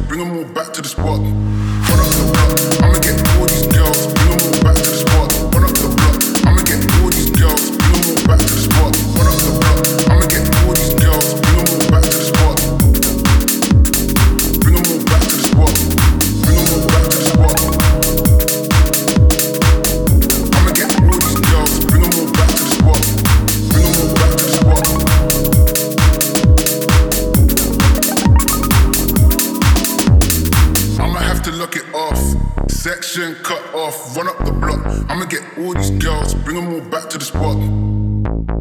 bring them all back to the spot. Run up the block, I'ma get all these girls, bring them all back to the spot. Run up the block, I'ma get all these girls, bring them all back to the spot. Run up the block, I'ma get all these girls, bring them all back to the spot. Bring them all back to the spot. Bring them all back to the spot. I'ma get all these girls, bring them all back to the spot. Bring them all back to the spot. I'ma have to lock it off. Section cut off. Run up the block. I'ma get all these girls. Bring them all back to the spot.